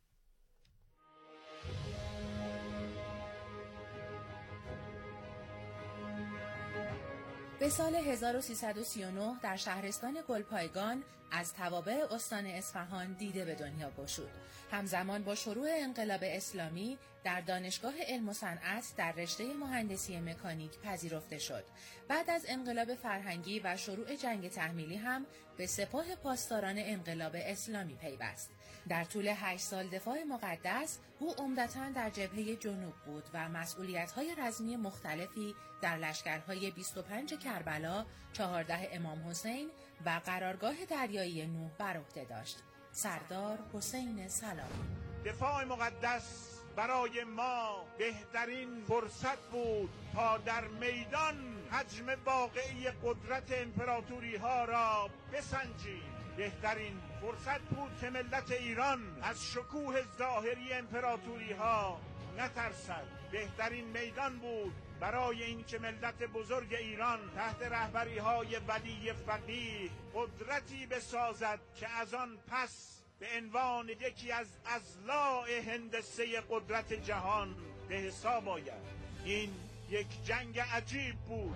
H: به سال هزار و سیصد و سی و نه در شهرستان گلپایگان از توابع استان اصفهان دیده به دنیا گشود. همزمان با شروع انقلاب اسلامی در دانشگاه علم و صنعت در رشته مهندسی مکانیک پذیرفته شد. بعد از انقلاب فرهنگی و شروع جنگ تحمیلی هم به سپاه پاسداران انقلاب اسلامی پیوست. در طول هشت سال دفاع مقدس او عمدتاً در جبهه جنوب بود و مسئولیت‌های رزمی مختلفی در لشکرهای بیست و پنج کربلا، چهارده امام حسین و قرارگاه دریایی نوح بر عهده داشت. سردار حسین سلامی.
Q: دفاع مقدس برای ما بهترین فرصت بود تا در میدان حجم واقعی قدرت امپراتوری ها را بسنجیم. بهترین فرصت بود که ملت ایران از شکوه ظاهری امپراتوری ها نترسد. بهترین میدان بود برای اینکه ملت بزرگ ایران تحت رهبری های ولی فقیه قدرتی بسازد که از آن پس به عنوان یکی از اضلاع هندسه قدرت جهان به حساب آید. این یک جنگ عجیب بود.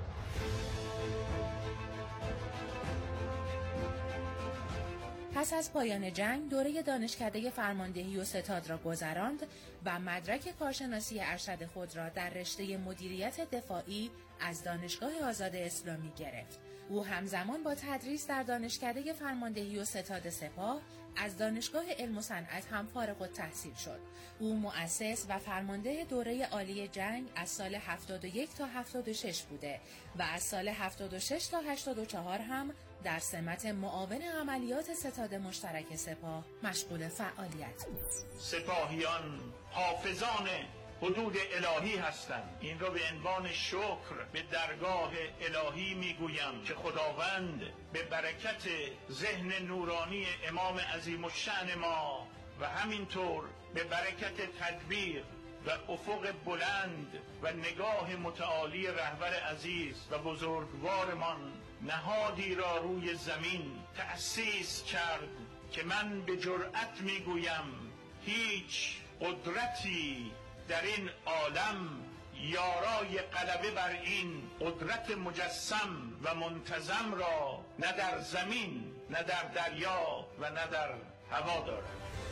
H: پس از پایان جنگ دوره دانشکده فرماندهی و ستاد را گذراند و مدرک کارشناسی ارشد خود را در رشته مدیریت دفاعی از دانشگاه آزاد اسلامی گرفت. او همزمان با تدریس در دانشکده فرماندهی و ستاد سپاه از دانشگاه علم و صنعت هم فارغ التحصیل شد. او مؤسس و فرمانده دوره عالی جنگ از سال هفتاد و یک تا هفتاد و شش بوده و از سال هفتاد و شش تا هشتاد و چهار هم در سمت معاون عملیات ستاد مشترک سپاه مشغول فعالیت بود.
Q: سپاهیان حافظان حدود الهی هستند. این را به عنوان شکر به درگاه الهی میگویم که خداوند به برکت ذهن نورانی امام عظیم الشأن ما و همینطور به برکت تدبیر و افق بلند و نگاه متعالی رهبر عزیز و بزرگوارمان نهادی را روی زمین تأسیس کرد که من به جرأت میگویم هیچ قدرتی در این عالم یارای غلبه بر این قدرت مجسم و منتظم را نه در زمین، نه در دریا و نه در هوا دارد.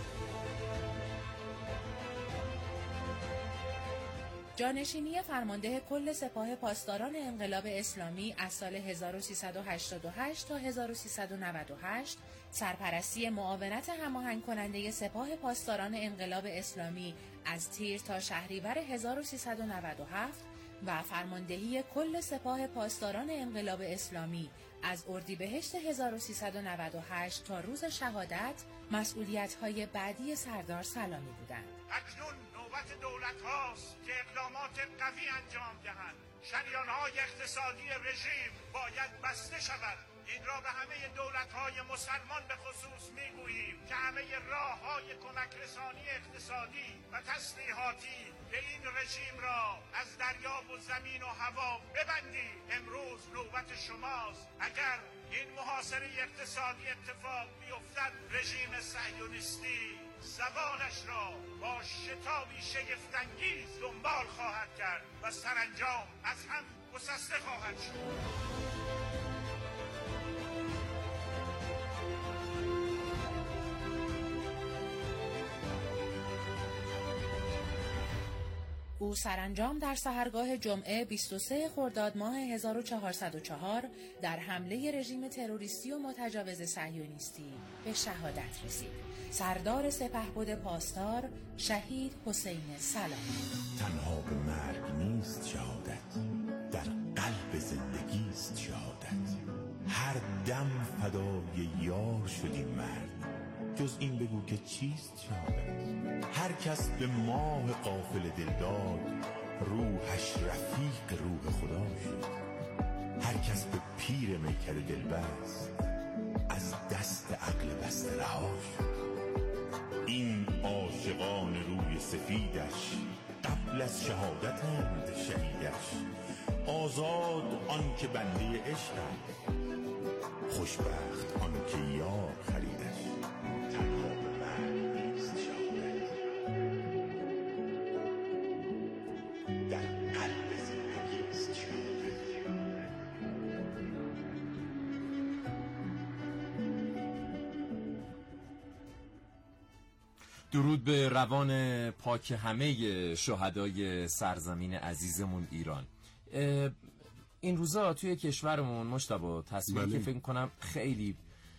H: جانشینی فرمانده کل سپاه پاسداران انقلاب اسلامی از سال هزار و سیصد و هشتاد و هشت تا هزار و سیصد و نود و هشت، سرپرستی معاونت هماهنگ کننده سپاه پاسداران انقلاب اسلامی از تیر تا شهریور هزار و سیصد و نود و هفت و فرماندهی کل سپاه پاسداران انقلاب اسلامی از اردیبهشت هزار و سیصد و نود و هشت تا روز شهادت مسئولیت‌های بعدی سردار سلامی بودند.
Q: اکنون نوبت دولت هاست که اقدامات قوی انجام دهند. شریان‌های اقتصادی رژیم باید بسته شود. این را به همه دولت‌های مسلمان به خصوص میگوییم که همه راه‌های کمک رسانی اقتصادی و تسلیحاتی به این رژیم را از دریا و زمین و هوا ببندید. امروز نوبت شماست. اگر این محاصره اقتصادی اتفاق بیفتد، رژیم صهیونیستی زبانش را با شتابی شگفت‌انگیز دنبال خواهد کرد و سرانجام از هم گسسته خواهد شد.
H: او سرانجام در سحرگاه جمعه بیست و سوم خرداد ماه هزار و چهارصد و چهار در حمله رژیم تروریستی و متجاوز صهیونیستی به شهادت رسید. سردار سپهبد پاسدار شهید حسین سلامی.
R: تنها به مرگ نیست شهادت، در قلب زندگی است شهادت. هر دم فدای یار شدی مرد، جز این بگو که چیست شهادت. هر کس به ماه قافل دل داد، روحش رفیق روح خدا شد. هر کس به پیر میکده دل بست، از دست عقل بسته رها شد. این عاشقان روی سفیدش، قبل از شهادتند شهیدش. آزاد آن که بنده عشقند، خوشبخت آن که یار خریدش. تنها به مرگ نیست شهادت، در قلب زندگی است شهادت.
B: درود به روان پاک همه شهدای سرزمین عزیزمون ایران. این روزا توی کشورمون مجتبی تصویری که فکر کنم خیلی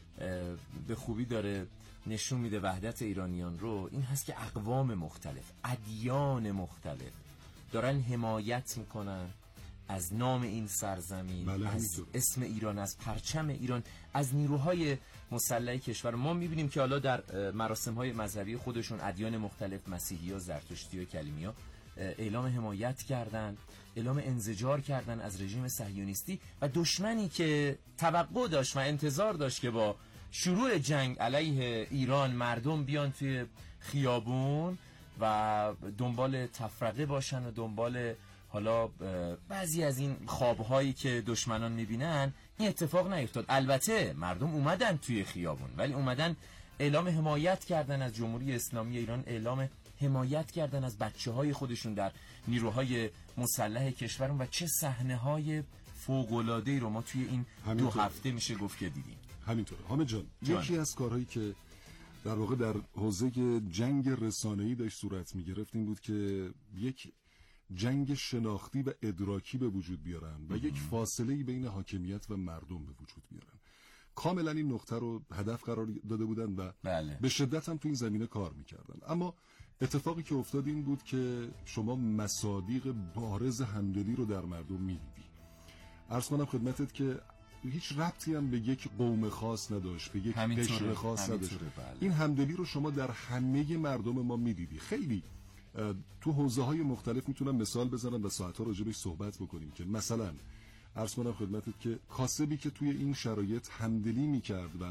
B: به خوبی داره نشون میده وحدت ایرانیان رو، این هست که اقوام مختلف، ادیان مختلف دارن حمایت میکنن از نام این سرزمین، از همینطور. اسم ایران، از پرچم ایران، از نیروهای مسلح کشور. ما میبینیم که حالا در مراسم‌های مذهبی خودشون ادیان مختلف، مسیحی ها، زرتشتی ها، کلیمی ها اعلام حمایت کردن، اعلام انزجار کردن از رژیم صهیونیستی و دشمنی که توقع داشت و انتظار داشت که با شروع جنگ علیه ایران مردم بیان توی خیابون و دنبال تفرقه باشن و دنبال حالا بعضی از این خوابهایی که دشمنان میبینن، این اتفاق نیفتاد. البته مردم اومدن توی خیابون، ولی اومدن اعلام حمایت کردن از جمهوری اسلامی ایران، اعلام حمایت کردن از بچه های خودشون در نیروهای مسلح کشورون و چه صحنه های فوق‌العاده‌ای رو ما توی این همینطور. دو هفته میشه گفت که دیدیم.
C: همینطور. حامد جان، جان، یکی از کارهایی که در واقع در حوزه جنگ رسانه‌ای داشت صورت می‌گرفت این بود که یک جنگ شناختی و ادراکی به وجود بیارن و یک فاصله‌ای بین حاکمیت و مردم به وجود بیارن. کاملا این نقطه رو هدف قرار داده بودن و
B: بله.
C: به شدت هم تو این زمینه کار میکردن. اما اتفاقی که افتاد این بود که شما مصادیق بارز همدلی رو در مردم میدیدی. عرض کنم خدمتت که هیچ ربطی هم به یک قوم خاص نداشت، به یک قشر خاص نداشت.
B: بله.
C: این همدلی رو شما در همه مردم ما میدیدی. خیلی تو حوزه های مختلف میتونم مثال بزنم و ساعتها راجبش صحبت بکنیم که مثلا عرض کنم خدمتت که کاسبی که توی این شرایط همدلی میکرد و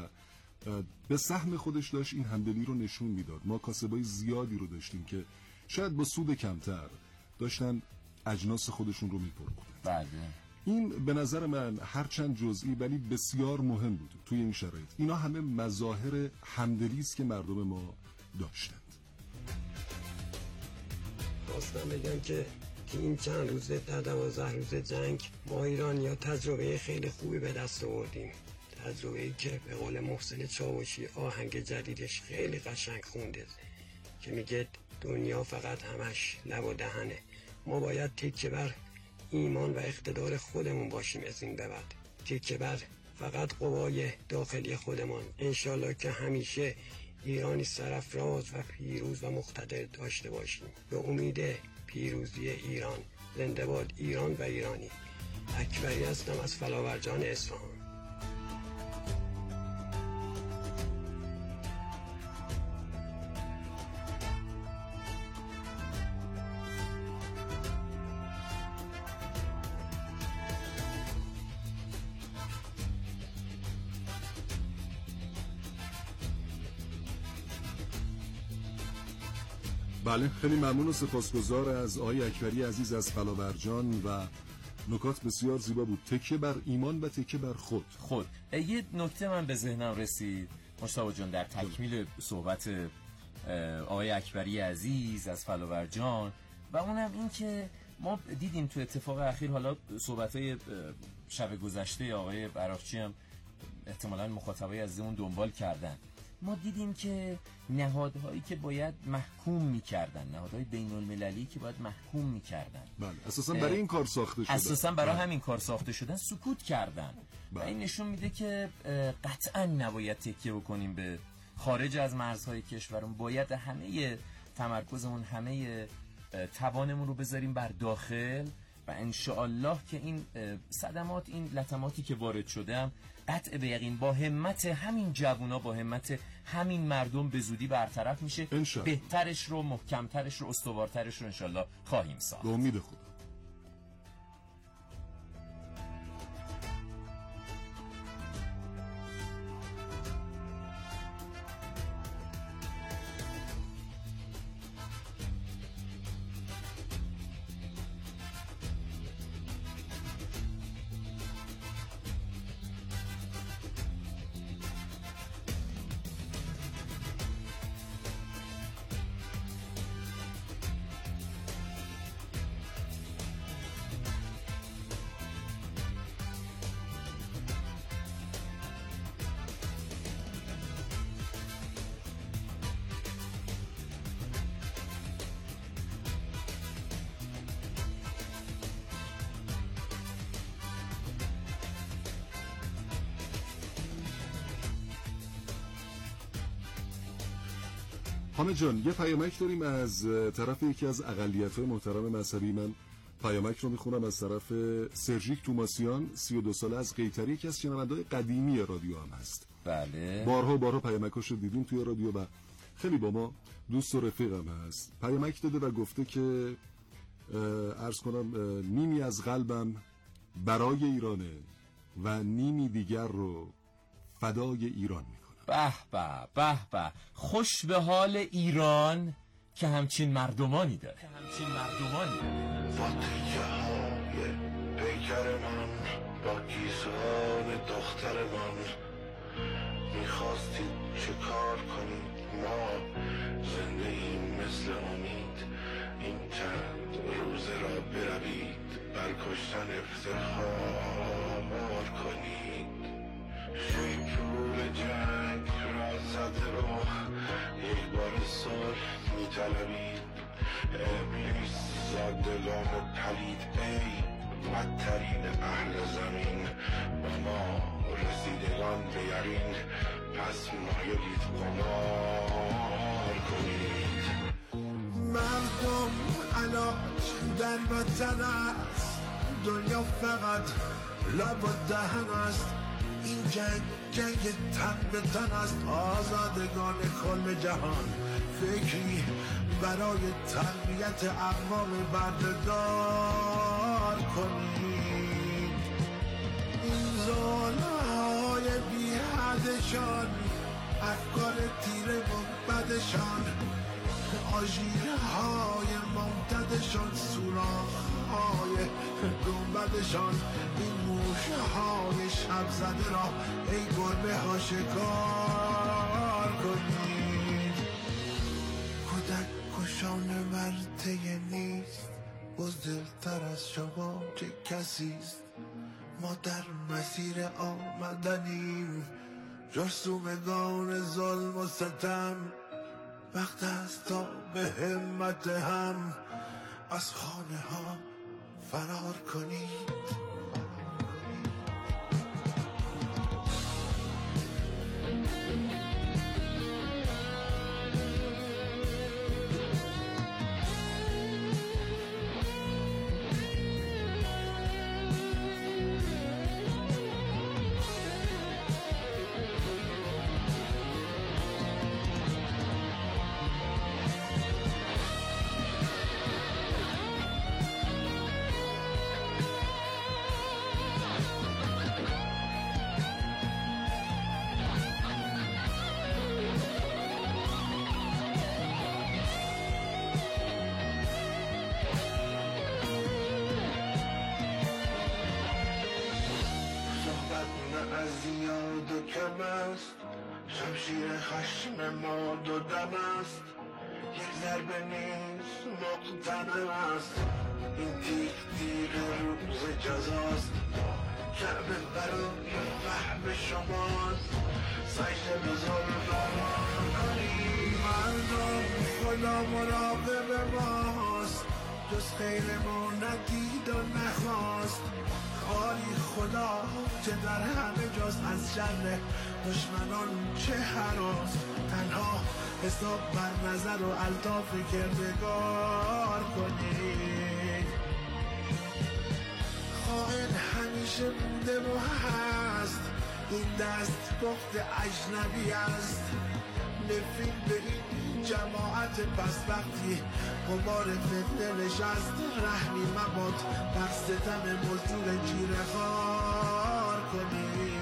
C: به سهم خودش داشت این همدلی رو نشون میداد. ما کاسبای زیادی رو داشتیم که شاید با سود کمتر داشتن اجناس خودشون رو میفروختن.
B: بله.
C: این به نظر من هرچند جزئی ولی بسیار مهم بود توی این شرایط. اینا همه مظاهر همدلی است که مردم ما داشتند.
S: خواستم بگم که که این چند روزه در دوازده روز جنگ ما ایرانی‌ها تجربه خیلی خوبی به دست آوردیم. تجربه‌ای که به قول محسن چاوشی آهنگ جدیدش خیلی قشنگ خونده که میگه دنیا فقط همش لب و دهنه. ما باید تکیه بر ایمان و اقتدار خودمون باشیم از این به بعد. تکیه بر فقط قوای داخلی خودمان. انشالله که همیشه ایرانی سرافراز و پیروز و مقتدر داشته باشیم. به امید پیروزی ایران. زنده باد ایران و ایرانی. اکبری هستم از فلاورجان اصفهان.
C: بله، خیلی ممنون و سپاسگزار از آقای اکبری عزیز از فلاورجان و نکات بسیار زیبا بود. تکیه بر ایمان و تکیه بر خود.
B: خود یه نکته من به ذهنم رسید مصطفی جان در تکمیل صحبت آقای اکبری عزیز از فلاورجان و اونم این که ما دیدیم تو اتفاق اخیر، حالا صحبت‌های شب گذشته آقای براقچی هم احتمالاً مخاطبای عزیزمون دنبال کردن، ما دیدیم که نهادهایی که باید محکوم می‌کردن، نهادهای بین‌المللی که باید محکوم می‌کردن،
C: بله اساساً برای این کار ساخته شدن،
B: اساساً برای همین کار ساخته شدن، سکوت کردن. و این نشون میده که قطعاً نباید تکیه بکنیم به خارج از مرزهای کشورمون. باید همه تمرکزمون، همه توانمون رو بذاریم بر داخل و انشاءالله که این صدمات، این لطماتی که وارد شده هم قطع به یقین با همت همین جوونا، با همت همین مردم به زودی برطرف میشه. بهترش رو، محکمترش رو، استوارترش رو انشاءالله خواهیم ساخت.
C: به امید خدا. حامد جان، یه پیامک داریم از طرف یکی از اقلیت‌های محترم مذهبی. من پیامک رو میخونم از طرف سرژیک توماسیان، سی و دو ساله از قیطری، یکی از شنونده‌های قدیمی رادیو هم هست.
B: بله.
C: بارها بارها پیامکاشو دیدیم توی رادیو و خیلی با ما دوست و رفیقم هست. پیامک داده و گفته که عرض کنم نیمی از قلبم برای ایرانه و نیمی دیگر رو فدای ایران میکنم.
B: به به به به، خوش به حال ایران که همچین مردمانی داره، که همچین مردمانی داره.
T: با تیکه های پیکر من، با گیسان دختر من، میخواستید چه کار کنید؟ ما زنده ایم مثل امید، این چند روزه را بروید بر کشتن افتخار کنید. شیپور جنگ را زده رو یک بار صلح میطلبید. ابلیس زادگان پلید ای بدترین اهل زمین، با ما رسیدگان به یقین، پس مایلید قمار کنید.
U: مردم علاج در وطن است، دنیا فقط لب و دهن است. این جنگ جنگ تن به تن است، آزادگان کل جهان فکری برای تربیت اقوام بردهدار کنید. این ظالم‌های بی حدشان، افکار تیره و بدشان، آژیرهای ممتدشان، سوراخ‌های گنبدشان، این موشهای شب زده را ای گربه ها شکار کنید. کودک کشان ورطه نیست، بزدلتر از شما چه کسیست؟ ما در مسیر آمدنیم، جرثومگان ظلم و ستم. وقت است تا به همت هم از خانه ها فرار کنید. شمشیر خشم ما دو دم است، یک ضربه نیست مقتنم است. این تیغ تیغ روز جزاست، کعبه برای فهم شماست. سجده به ظلم کنید مردم، خدا مراقب ماست. جز خیر ما ندید و نخواست. خالی خدا چه در همه جاست، از شر دشمنان چه هراست. تنها حساب بر نظر و الطاف کردگار کنید. خائن همیشه بوده و هست، این دست بخت اجنبی است. نفرین به این جماعت پسبختی، غبار فتنه نشست. رحمی مباد بر ستم مزدور جیره خوار کنید.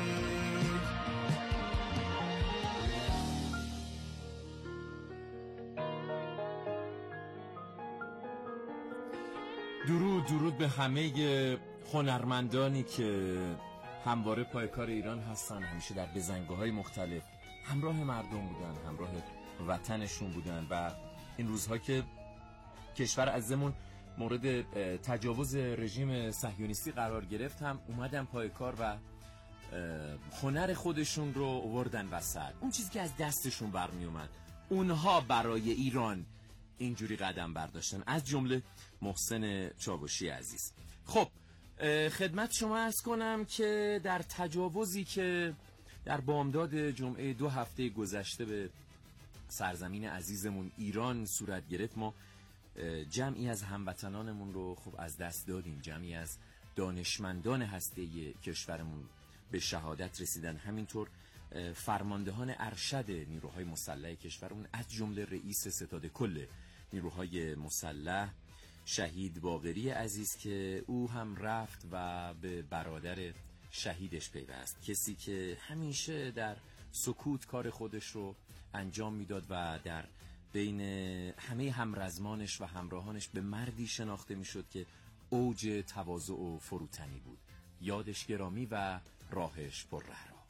B: درود درود به همه هنرمندانی که همواره پای کار ایران هستن، همیشه در بزنگاه‌های مختلف همراه مردم بودن، همراه وطنشون بودن و این روزها که کشور عزیزمون مورد تجاوز رژیم صهیونیستی قرار گرفت هم اومدن پای کار و هنر خودشون رو آوردن وسط. اون چیزی که از دستشون برمی اومد اونها برای ایران اینجوری قدم برداشتن، از جمله محسن چاوشی عزیز. خب خدمت شما عرض کنم که در تجاوزی که در بامداد جمعه دو هفته گذشته به سرزمین عزیزمون ایران صورت گرفت، ما جمعی از هموطنانمون رو خب از دست دادیم. جمعی از دانشمندان هسته‌ای کشورمون به شهادت رسیدن. همینطور فرماندهان ارشد نیروهای مسلح کشورمون از جمله رئیس ستاد کل نیروهای مسلح شهید باقری عزیز که او هم رفت و به برادر شهیدش پیوست، کسی که همیشه در سکوت کار خودش رو انجام میداد و در بین همه همرزمانش و همراهانش به مردی شناخته میشد که اوج تواضع و فروتنی بود. یادش گرامی و راهش پر رهرو.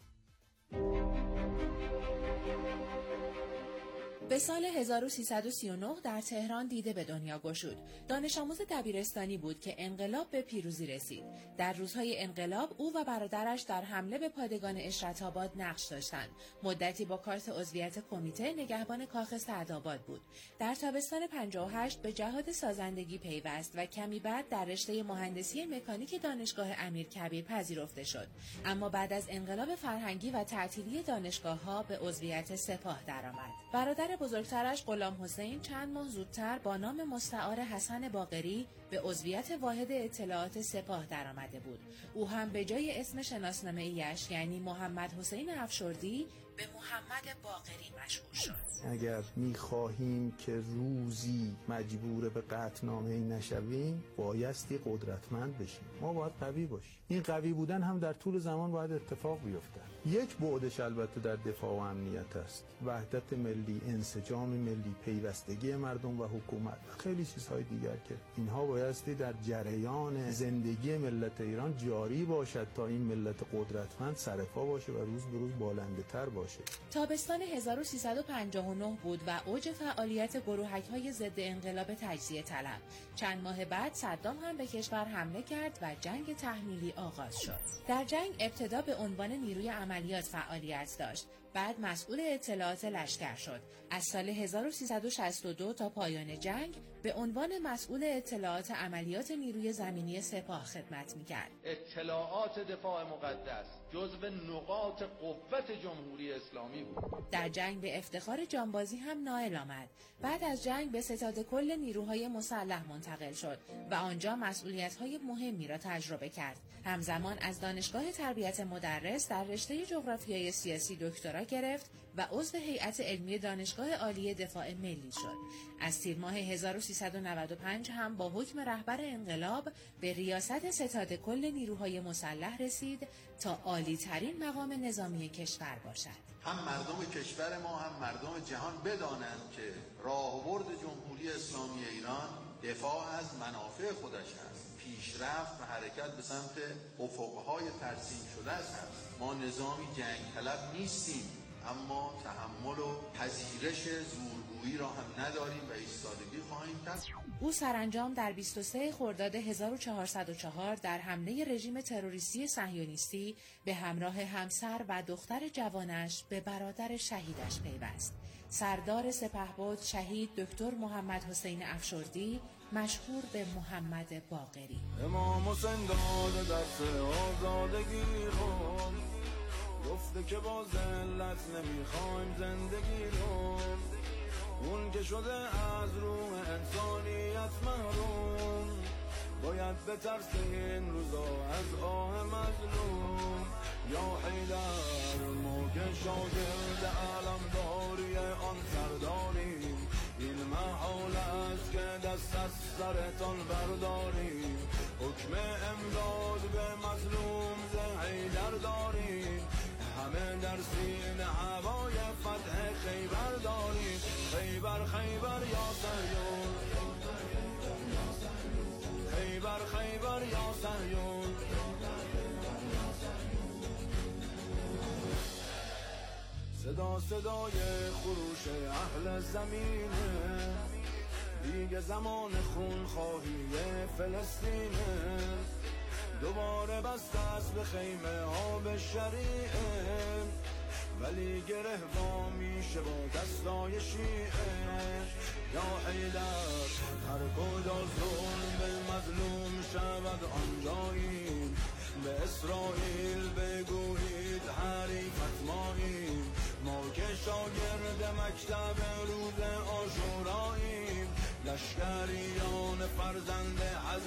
H: به سال هزار و سیصد و سی و نه در تهران دیده به دنیا گشود. دانش آموز دبیرستانی بود که انقلاب به پیروزی رسید. در روزهای انقلاب او و برادرش در حمله به پادگان اشرت‌آباد نقش داشتند. مدتی با کارت عضویت کمیته نگهبان کاخ سعدآباد بود. در تابستان پنجاه و هشت به جهاد سازندگی پیوست و کمی بعد در رشته مهندسی مکانیک دانشگاه امیرکبیر پذیرفته شد. اما بعد از انقلاب فرهنگی و تعطیلی دانشگاه‌ها به عضویت سپاه درآمد. برادر بزرگترش غلام حسین چند ماه زودتر با نام مستعار حسن باقری به عضویت واحد اطلاعات سپاه درآمده بود. او هم به جای اسم شناسنامه ایش یعنی محمد حسین افشردی به محمد باقری مشهور شد.
A: اگر می‌خواهیم که روزی مجبور به قطعنامه نشویم، بایستی قدرتمند بشیم. ما باید قوی باشیم. این قوی بودن هم در طول زمان باید اتفاق بیفته. یک بعدش البته در دفاع و امنیت است. وحدت ملی، انسجام ملی، پیوستگی مردم و حکومت، خیلی چیزهای دیگر که اینها بایستی در جریان زندگی ملت ایران جاری باشد تا این ملت قدرتمند سرپا باشه و روز به روز بالنده‌تر باشه. باشه.
H: تابستان هزار و سیصد و پنجاه و نه بود و اوج فعالیت گروهک‌های ضد انقلاب تجزیه طلب. چند ماه بعد صدام هم به کشور حمله کرد و جنگ تحمیلی آغاز شد. در جنگ ابتدا به عنوان نیروی عملیات فعالیت داشت. بعد مسئول اطلاعات لشکر شد. از سال هزار و سیصد و شصت و دو تا پایان جنگ به عنوان مسئول اطلاعات عملیات نیروی زمینی سپاه خدمت می‌کرد.
G: اطلاعات دفاع مقدس جزو نقاط قوت جمهوری اسلامی بود.
H: در جنگ به افتخار جانبازی هم نائل آمد. بعد از جنگ به ستاد کل نیروهای مسلح منتقل شد و آنجا مسئولیت‌های مهمی را تجربه کرد. همزمان از دانشگاه تربیت مدرس در رشته جغرافیای سیاسی دکترا گرفت و عضو هیئت علمی دانشگاه عالی دفاع ملی شد. از تیر ماه هزار و سیصد و نود و پنج هم با حکم رهبر انقلاب به ریاست ستاد کل نیروهای مسلح رسید تا عالی ترین مقام نظامی کشور باشد.
G: هم مردم کشور ما هم مردم جهان بدانند که راهبرد جمهوری اسلامی ایران دفاع از منافع خودش است. پیشرفت و حرکت به سمت افقهای ترسیم شده است. ما نظامی جنگ طلب نیستیم، اما تحمل و پذیرش زورگویی را هم نداریم و ایستادگی خواهیم کرد.
H: او سرانجام در بیست و سوم خرداد هزار و چهارصد و چهار در حمله رژیم تروریستی صهیونیستی به همراه همسر و دختر جوانش به برادر شهیدش پیوست. سردار سپهبد شهید دکتر محمد حسین افشردی، مشهور به محمد باقری.
G: امام حسین داد دست آزادگی رو، گفته که با ذلت نمیخوایم زندگی رو، اون که شده از روح انسانیت محروم، باید بترسه این روزا از آه مظلوم. یا حیدر ما که شاگرد علمداری آن سرداریم، این محال است که دست از سرتان برداریم. حکم امداد به مظلوم ز حیدر داریم، همه در سینه هوای فتح خیبر داریم. خیبر خیبر یا سریون، خیبر خیبر یا سریون. صدا صدای خروش اهل زمینه، دیگه زمان خون خواهی فلسطینه. دوباره بست است به خیمه ها به شریعه، ولی گره وا میشه با دستای شیعه. یا حیدر هر کجا ظلم به مظلوم شود آنجاییم، به اسرائیل بگویید حریفت ماییم. ما که شاگرد مکتب روز عاشوراییم، لشکریان فرزند حضرت